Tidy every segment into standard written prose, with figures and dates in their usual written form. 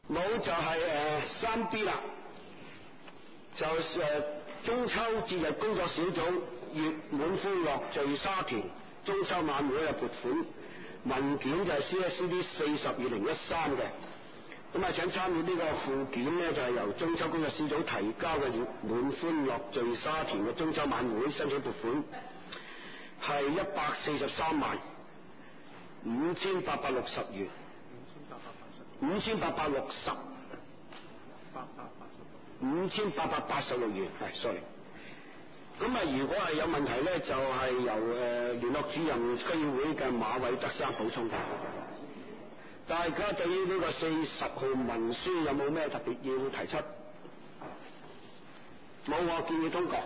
冇就係3B 啦，就中秋節日工作小組月滿歡樂聚沙田中秋晚會嘅撥款文件就係 CSD 40/2013嘅，咁啊請參與呢個附件呢，就係由中秋工作小組提交嘅月滿歡樂聚沙田嘅中秋晚會申請撥款係1435860元，5886元係 sorry。咁啊，如果係有問題咧，就係由聯絡主任區議會嘅馬偉德生補充嘅。大家對於呢個40號文書有冇咩特別要提出？冇，我建議通過。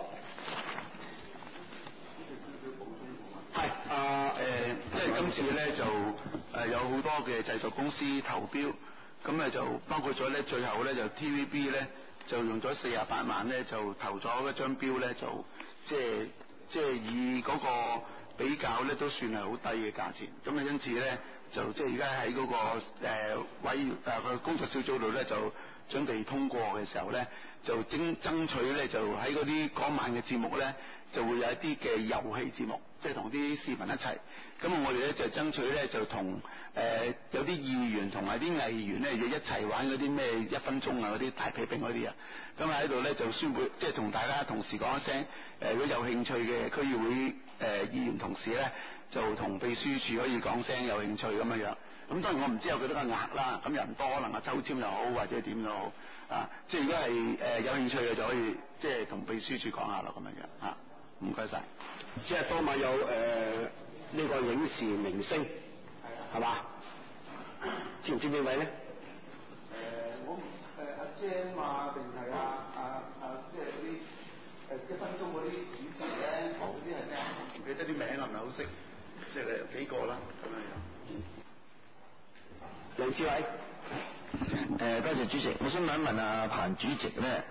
係因為今次咧就有好多嘅製作公司投標，咁咧就包括咗咧最後咧就 TVB 咧就用咗48萬咧就投咗一張標咧，就即係以嗰個比較咧都算係好低嘅價錢，咁啊因此咧就即係而家喺嗰個個工作小組度咧就準備通過嘅時候咧，就爭取咧就喺嗰晚嘅節目咧就會有一啲嘅遊戲節目，即係同啲市民一齊。咁我哋咧就爭取咧就同有啲議員同埋啲藝員咧就一齊玩嗰啲咩1分鐘啊嗰啲大屁兵嗰啲啊。咁喺度咧就宣佈，即係同大家同時講一聲，如果有興趣嘅區議會議員同事咧，就同秘書處可以講聲有興趣咁樣樣。咁當然我唔知有幾多個額啦，咁人多可能抽籤又好或者點都好啊。即係如果係有興趣嘅就可以即係同秘書處講下咯咁樣樣嚇。唔該晒。 即係當晚有呢個影視明星係嘛？知唔知邊位咧？ 我阿 Jam 啊，定係即係嗰啲1分鐘嗰啲主持咧，嗰啲係咩啊？唔記得啲名啊，唔係好識，即係有幾個啦咁樣樣。 梁志偉， 多謝主席，我想問一問阿彭主席咧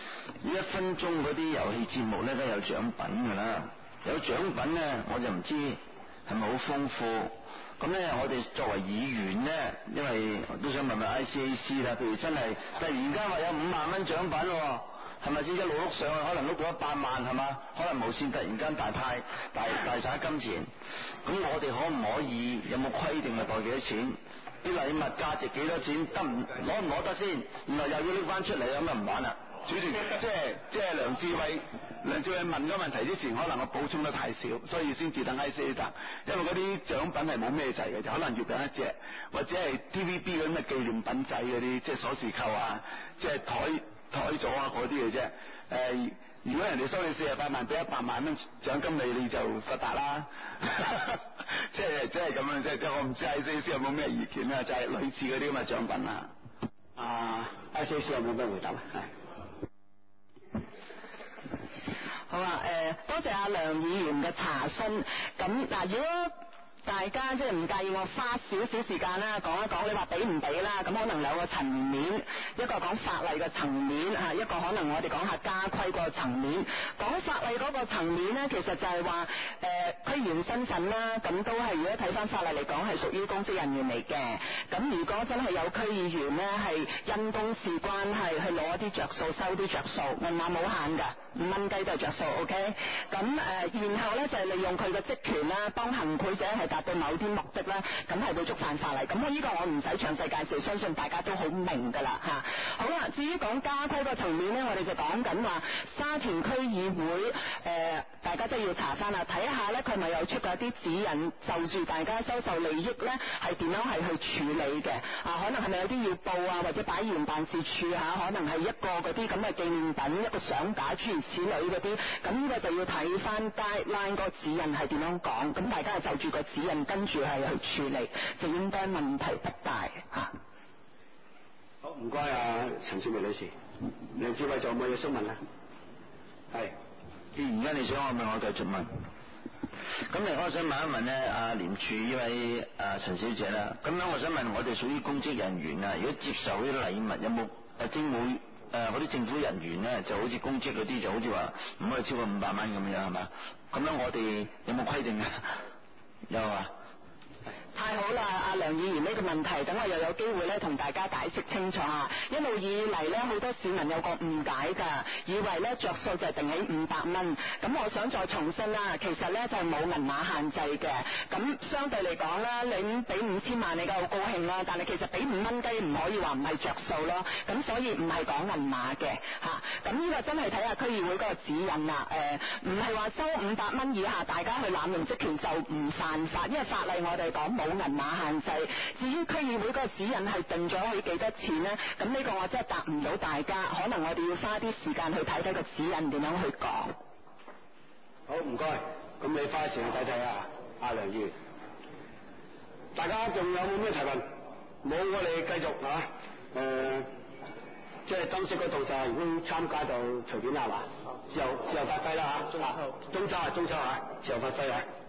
，1分鐘嗰啲遊戲節目咧都有獎品噶啦，有獎品咧我就唔知係咪好豐富，咁咧我哋作為議員咧，因為都想問問 ICAC 啦，譬如真係突然間話有5萬蚊獎品喎，係咪先一路碌上去，可能碌到100萬係嘛？可能無線突然間大晒金錢，咁我哋可唔可以有冇規定係袋幾多錢？啲禮物價值幾多錢？攞唔攞得先？然後又要拎翻出嚟，咁就唔玩啦。 主席，即係梁志偉問個問題之前，可能我補充得太少，所以先至等 ICAC 答。因為嗰啲獎品係冇咩滯嘅，就可能月餅1隻，或者係 TVB 嗰啲咩紀念品仔嗰啲，即係鎖匙扣啊，即係台座啊嗰啲嘅啫。如果人哋收你48萬，俾100萬蚊獎金你就發達啦。即係咁樣，即係我唔知 ICAC 有冇咩意見啦，就係類似嗰啲咁嘅獎品啦。 ICAC 有冇咩回答啊？係。 好啊，多謝阿梁議員嘅查詢。咁嗱，如果大家即係唔介意我花少少時間啦，講一講你話俾唔俾啦，咁可能兩個層面，一個講法例嘅層面，一個可能我哋講下家規個層面。講法例嗰個層面呢，其實就係話區議員身份啦，咁都係如果睇翻法例嚟講係屬於公職人員嚟嘅。咁如果真係有區議員呢，係因公事關係去攞一啲着數，收啲着數，銀碼冇限㗎，5蚊雞就着數 ，OK。咁然後呢，就係利用佢嘅職權啦，幫行賄者係達到某啲目的啦，咁係會觸犯法例。咁呢個我唔使詳細介紹，相信大家都好明噶啦吓。好啦，至於講家規個層面呢，我哋就講緊話沙田區議會大家真係要查翻啦，睇下呢，佢咪有出過一啲指引，就住大家收受利益呢係點樣係去處理嘅可能係咪有啲要報啊，或者擺議員辦事處可能係一個嗰啲咁嘅紀念品，一個相架諸如此類嗰啲，咁呢個就要睇翻 guideline 個指引係點樣講，咁大家就住個指引跟住係去處理，就應該問題不大吓。 好，唔該陳少梅女士，梁志偉仲有冇嘢想問啊？係， 既然而家你想我問，我繼續問。咁我想問一問咧，廉署呢位陳小姐啦，咁樣我想問，我哋屬於公職人員啊，如果接受呢啲禮物，有冇政會嗰啲政府人員咧，就好似公職嗰啲，就好似話唔可以超過500蚊咁樣係嘛？咁樣我哋有冇規定啊？有啊。 太好啦，阿梁議員呢個問題，等我又有機會咧同大家解釋清楚啊！一路以嚟咧，好多市民有個誤解㗎，以為咧着數就係定喺500蚊。咁我想再重申啦，其實咧就係冇銀碼限制嘅。咁相對嚟講啦，你俾5000萬你梗係好高興啦，但係其實俾5蚊雞唔可以話唔係着數咯。咁所以唔係講銀碼嘅嚇。咁呢個真係睇下區議會嗰個指引啦。唔係話收500蚊以下大家去濫用職權就唔犯法，因為法例我哋講冇銀碼限制。至於區議會嗰個指引係定咗去幾多錢呢？咁呢個我真係答唔到大家，可能我哋要花啲時間去睇睇個指引點樣去講。 好，唔該，咁你花時間睇睇啊，阿梁議員。大家仲有冇咩提問？冇，我哋繼續啊。即係燈飾嗰度就係如果參加就隨便啦嘛，自由發揮啦嚇。中秋啊，自由發揮啊。